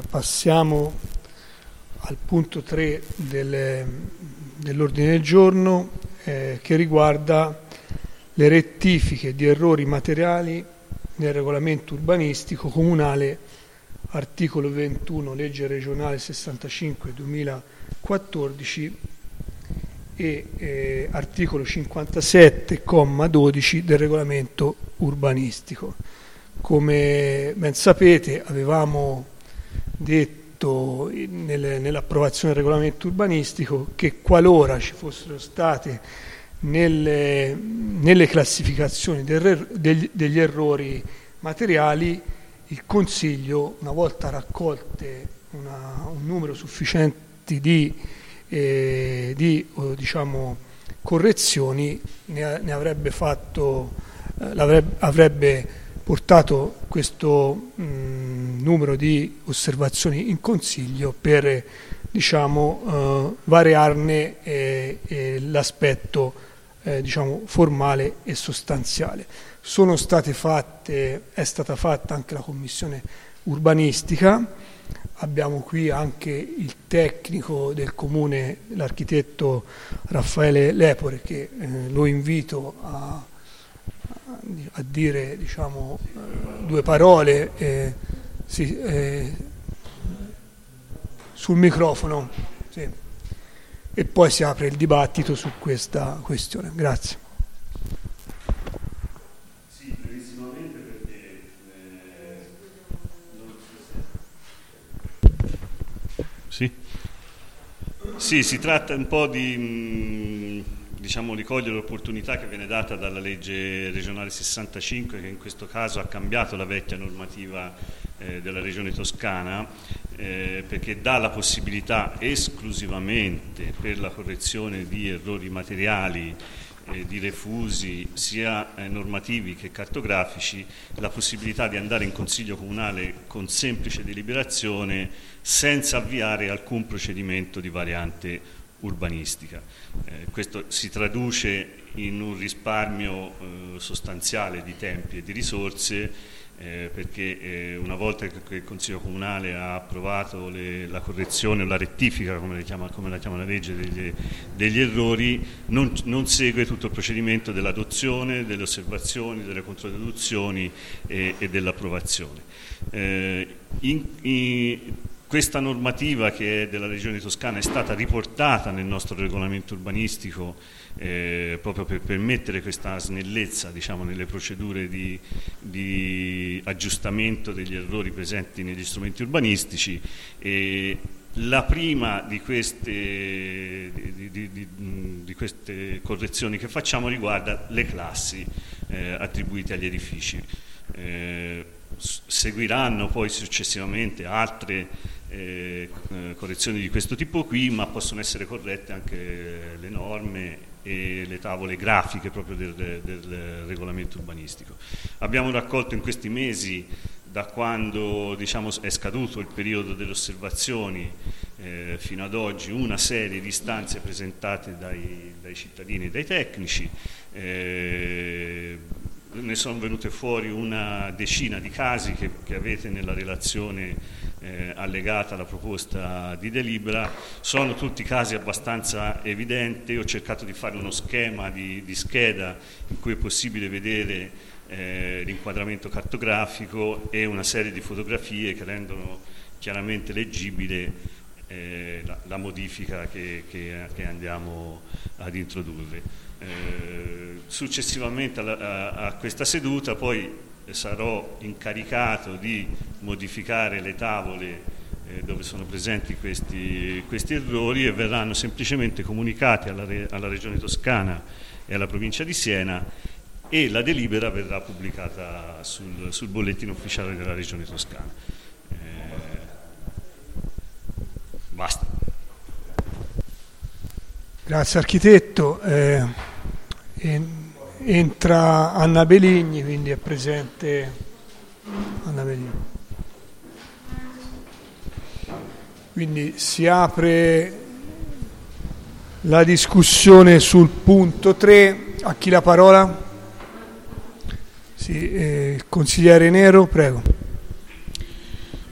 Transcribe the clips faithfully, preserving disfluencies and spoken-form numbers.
passiamo al punto tre del, dell'ordine del giorno eh, che riguarda le rettifiche di errori materiali nel regolamento urbanistico comunale, articolo ventuno, legge regionale sessantacinque duemilaquattordici e eh, articolo cinquantasette, comma dodici del regolamento urbanistico. Come ben sapete, avevamo detto nel, nell'approvazione del regolamento urbanistico che qualora ci fossero state nelle, nelle classificazioni del, degli, degli errori materiali, il Consiglio, una volta raccolte una, un numero sufficiente di, eh, di eh, diciamo, correzioni, ne, ne avrebbe fatto, eh, l'avrebbe, avrebbe portato questo mh, numero di osservazioni in Consiglio per, diciamo, eh, variarne eh, eh, l'aspetto eh, diciamo, formale e sostanziale. Sono state fatte, è stata fatta anche la commissione urbanistica, abbiamo qui anche il tecnico del comune, l'architetto Raffaele Lepore, che eh, lo invito a a dire, diciamo, due parole eh, sì, eh, sul microfono, sì. E poi si apre il dibattito su questa questione. Grazie. Sì, brevissimamente perché eh, non sì. Sì, si tratta un po' di mh, diciamo di cogliere l'opportunità che viene data dalla legge regionale sessantacinque, che in questo caso ha cambiato la vecchia normativa eh, della regione Toscana, eh, perché dà la possibilità esclusivamente per la correzione di errori materiali, eh, di refusi sia eh, normativi che cartografici, la possibilità di andare in Consiglio Comunale con semplice deliberazione senza avviare alcun procedimento di variante urbanistica. Eh, questo si traduce in un risparmio eh, sostanziale di tempi e di risorse, eh, perché eh, una volta che il Consiglio Comunale ha approvato le, la correzione o la rettifica, come, le chiama, come la chiama la legge, degli, degli errori, non, non segue tutto il procedimento dell'adozione, delle osservazioni, delle controdeduzioni e, e dell'approvazione. Eh, in, in, Questa normativa, che è della Regione Toscana, è stata riportata nel nostro regolamento urbanistico eh, proprio per permettere questa snellezza, diciamo, nelle procedure di, di aggiustamento degli errori presenti negli strumenti urbanistici. E la prima di queste, di, di, di, di queste correzioni che facciamo riguarda le classi eh, attribuite agli edifici. Eh, seguiranno poi successivamente altre Eh, correzioni di questo tipo qui, ma possono essere corrette anche le norme e le tavole grafiche proprio del, del regolamento urbanistico. Abbiamo raccolto in questi mesi, da quando diciamo, è scaduto il periodo delle osservazioni eh, fino ad oggi, una serie di istanze presentate dai, dai cittadini e dai tecnici. Eh, ne sono venute fuori una decina di casi che, che avete nella relazione eh, allegata alla proposta di delibera. Sono tutti casi abbastanza evidenti. Ho cercato di fare uno schema di, di scheda in cui è possibile vedere eh, l'inquadramento cartografico e una serie di fotografie che rendono chiaramente leggibile eh, la, la modifica che, che, che andiamo ad introdurre. Eh, successivamente a, a, a questa seduta poi sarò incaricato di modificare le tavole eh, dove sono presenti questi, questi errori, e verranno semplicemente comunicati alla, re, alla Regione Toscana e alla provincia di Siena, e la delibera verrà pubblicata sul, sul bollettino ufficiale della Regione Toscana. Eh, basta. Grazie architetto. Eh, entra Anna Beligni, quindi è presente Anna Beligni. Quindi si apre la discussione sul punto tre. A chi la parola? Sì, eh, il consigliere Nero, prego.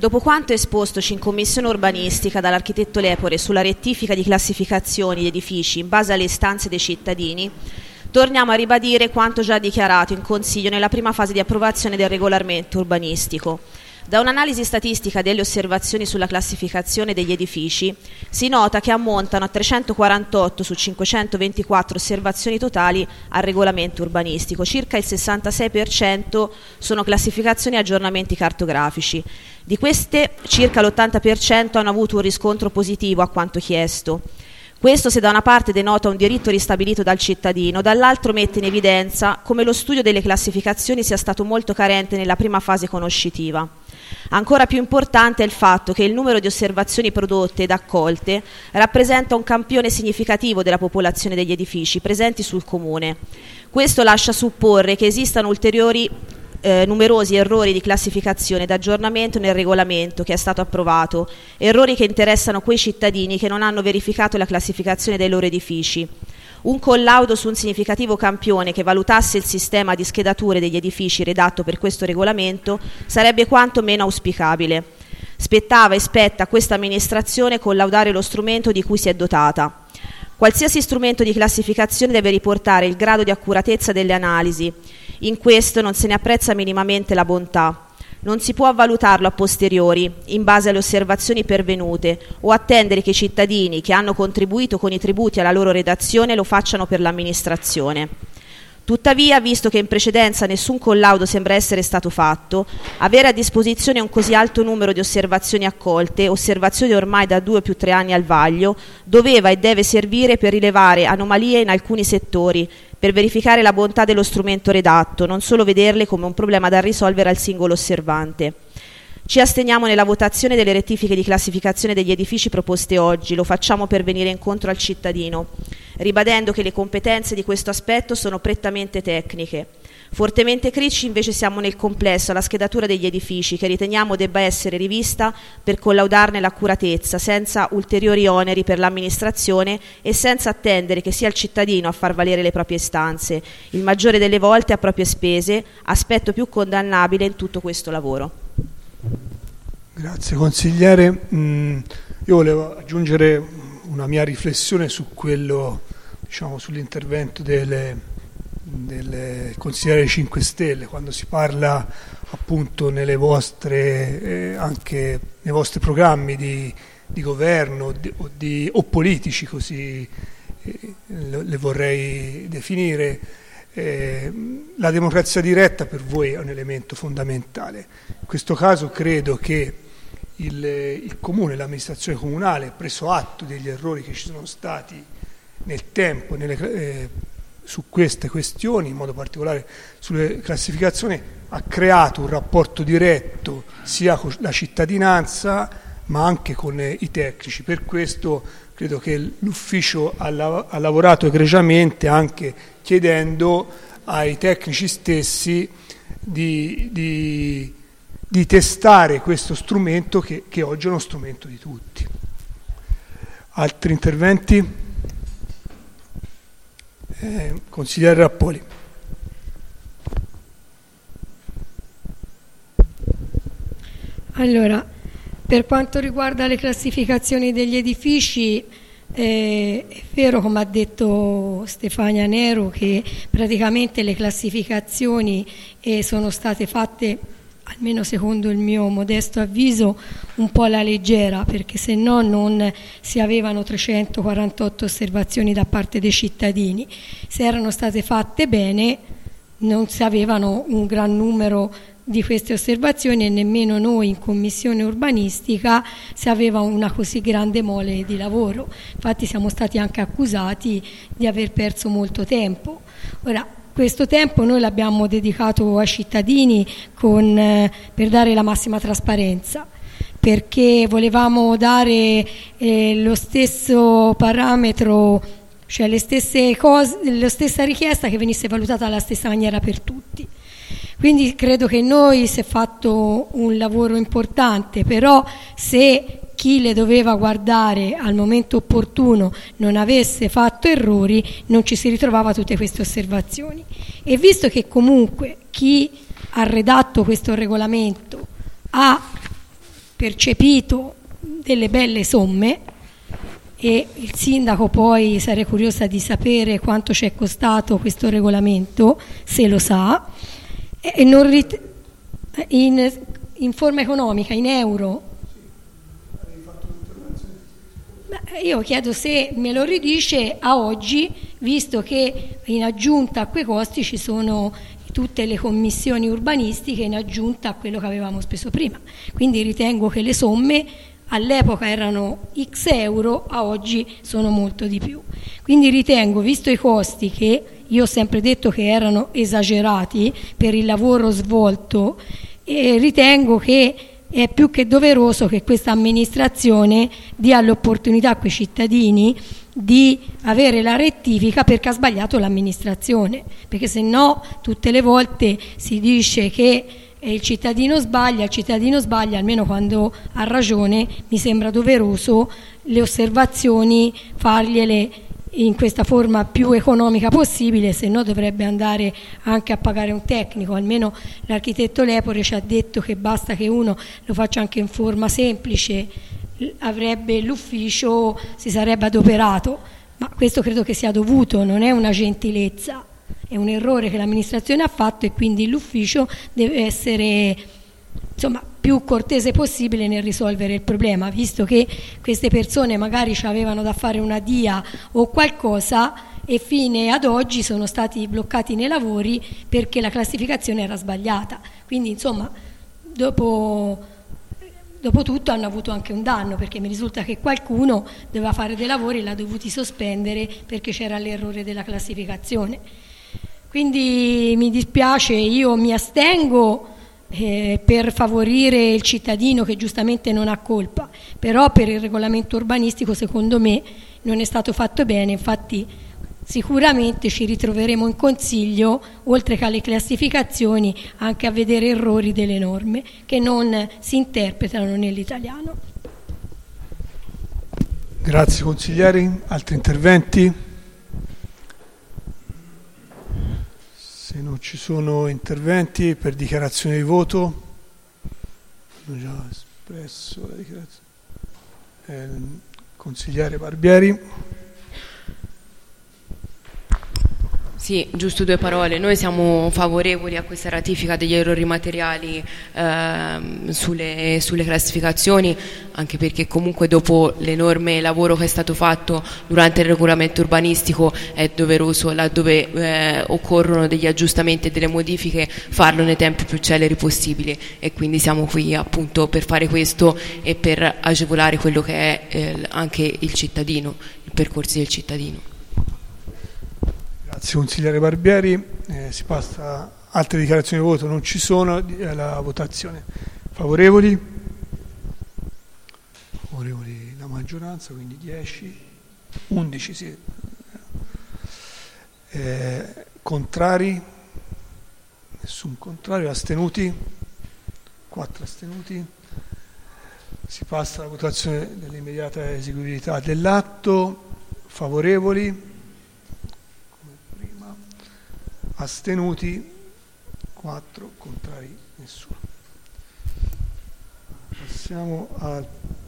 Dopo quanto espostoci in commissione urbanistica dall'architetto Lepore sulla rettifica di classificazioni di edifici in base alle istanze dei cittadini, torniamo a ribadire quanto già dichiarato in Consiglio nella prima fase di approvazione del regolamento urbanistico. Da un'analisi statistica delle osservazioni sulla classificazione degli edifici si nota che ammontano a trecentoquarantotto su cinquecentoventiquattro osservazioni totali al regolamento urbanistico. Circa il sessantasei per cento sono classificazioni e aggiornamenti cartografici. Di queste circa l'ottanta per cento hanno avuto un riscontro positivo a quanto chiesto. Questo, se da una parte denota un diritto ristabilito dal cittadino, dall'altro mette in evidenza come lo studio delle classificazioni sia stato molto carente nella prima fase conoscitiva. Ancora più importante è il fatto che il numero di osservazioni prodotte ed accolte rappresenta un campione significativo della popolazione degli edifici presenti sul comune. Questo lascia supporre che esistano ulteriori eh, numerosi errori di classificazione ed aggiornamento nel regolamento che è stato approvato, errori che interessano quei cittadini che non hanno verificato la classificazione dei loro edifici. Un collaudo su un significativo campione che valutasse il sistema di schedature degli edifici redatto per questo regolamento sarebbe quanto meno auspicabile. Spettava e spetta a questa amministrazione collaudare lo strumento di cui si è dotata. Qualsiasi strumento di classificazione deve riportare il grado di accuratezza delle analisi. In questo non se ne apprezza minimamente la bontà. Non si può valutarlo a posteriori, in base alle osservazioni pervenute, o attendere che i cittadini che hanno contribuito con i tributi alla loro redazione lo facciano per l'amministrazione. Tuttavia, visto che in precedenza nessun collaudo sembra essere stato fatto, avere a disposizione un così alto numero di osservazioni accolte, osservazioni ormai da due o più tre anni al vaglio, doveva e deve servire per rilevare anomalie in alcuni settori, per verificare la bontà dello strumento redatto, non solo vederle come un problema da risolvere al singolo osservante. Ci asteniamo nella votazione delle rettifiche di classificazione degli edifici proposte oggi, lo facciamo per venire incontro al cittadino, ribadendo che le competenze di questo aspetto sono prettamente tecniche. Fortemente critici invece siamo nel complesso alla schedatura degli edifici, che riteniamo debba essere rivista per collaudarne l'accuratezza, senza ulteriori oneri per l'amministrazione e senza attendere che sia il cittadino a far valere le proprie istanze, il maggiore delle volte a proprie spese, aspetto più condannabile in tutto questo lavoro. Grazie consigliere. Mm, io volevo aggiungere una mia riflessione su quello, diciamo, sull'intervento delle, delle consigliere cinque Stelle, quando si parla appunto nelle vostre eh, anche nei vostri programmi di, di governo di, o, di, o politici, così eh, le vorrei definire. Eh, la democrazia diretta per voi è un elemento fondamentale. In questo caso credo che il, il comune, l'amministrazione comunale, preso atto degli errori che ci sono stati nel tempo nelle, eh, su queste questioni, in modo particolare sulle classificazioni, ha creato un rapporto diretto sia con la cittadinanza ma anche con eh, i tecnici. Per questo credo che l'ufficio ha, lav- ha lavorato egregiamente, anche chiedendo ai tecnici stessi di, di, di testare questo strumento che, che oggi è uno strumento di tutti. Altri interventi? Eh, consigliere Rappoli. Allora, per quanto riguarda le classificazioni degli edifici, Eh, è vero, come ha detto Stefania Nero, che praticamente le classificazioni eh, sono state fatte, almeno secondo il mio modesto avviso, un po' alla leggera, perché se no non si avevano trecentoquarantotto osservazioni da parte dei cittadini. Se erano state fatte bene non si avevano un gran numero di queste osservazioni e nemmeno noi in commissione urbanistica si aveva una così grande mole di lavoro. Infatti siamo stati anche accusati di aver perso molto tempo. Ora, questo tempo noi l'abbiamo dedicato ai cittadini con, eh, per dare la massima trasparenza, perché volevamo dare eh, lo stesso parametro, cioè le stesse cose, la stessa richiesta che venisse valutata alla stessa maniera per tutti. Quindi credo che noi si è fatto un lavoro importante, però se chi le doveva guardare al momento opportuno non avesse fatto errori, non ci si ritrovava tutte queste osservazioni. E visto che comunque chi ha redatto questo regolamento ha percepito delle belle somme, e il sindaco, poi sarei curiosa di sapere quanto ci è costato questo regolamento, se lo sa, e non rit- in, in forma economica, in euro. Io chiedo se me lo ridice a oggi, visto che in aggiunta a quei costi ci sono tutte le commissioni urbanistiche, in aggiunta a quello che avevamo speso prima. Quindi ritengo che le somme all'epoca erano X euro, a oggi sono molto di più. Quindi ritengo, visto i costi, che io ho sempre detto che erano esagerati per il lavoro svolto, e ritengo che è più che doveroso che questa amministrazione dia l'opportunità a quei cittadini di avere la rettifica, perché ha sbagliato l'amministrazione, perché se no tutte le volte si dice che il cittadino sbaglia, il cittadino sbaglia, almeno quando ha ragione mi sembra doveroso le osservazioni fargliele in questa forma più economica possibile, se no dovrebbe andare anche a pagare un tecnico. Almeno l'architetto Lepore ci ha detto che basta che uno lo faccia anche in forma semplice, avrebbe l'ufficio, si sarebbe adoperato, ma questo credo che sia dovuto, non è una gentilezza, è un errore che l'amministrazione ha fatto, e quindi l'ufficio deve essere, insomma, più cortese possibile nel risolvere il problema, visto che queste persone magari ci avevano da fare una D I A o qualcosa e fine ad oggi sono stati bloccati nei lavori perché la classificazione era sbagliata. Quindi insomma, dopo, dopo tutto hanno avuto anche un danno, perché mi risulta che qualcuno doveva fare dei lavori e l'ha dovuti sospendere perché c'era l'errore della classificazione. Quindi mi dispiace, io mi astengo Eh, per favorire il cittadino che giustamente non ha colpa, però per il regolamento urbanistico secondo me non è stato fatto bene. Infatti sicuramente ci ritroveremo in consiglio, oltre che alle classificazioni, anche a vedere errori delle norme che non si interpretano nell'italiano. Grazie consiglieri. Altri interventi? Se non ci sono interventi, per dichiarazione di voto, hanno già espresso la dichiarazione. Eh, consigliere Barbieri. Sì, giusto due parole. Noi siamo favorevoli a questa ratifica degli errori materiali ehm, sulle, sulle classificazioni, anche perché comunque dopo l'enorme lavoro che è stato fatto durante il regolamento urbanistico è doveroso, laddove eh, occorrono degli aggiustamenti e delle modifiche, farlo nei tempi più celeri possibili, e quindi siamo qui appunto per fare questo e per agevolare quello che è eh, anche il cittadino, il percorso del cittadino. Grazie consigliere Barbieri. Eh, si passa, altre dichiarazioni di voto non ci sono, alla votazione. Favorevoli? Favorevoli la maggioranza, quindi dieci, undici sì. Eh, contrari? Nessun contrario. Astenuti? quattro astenuti. Si passa alla votazione dell'immediata eseguibilità dell'atto. Favorevoli? Astenuti quattro, contrari nessuno. Passiamo al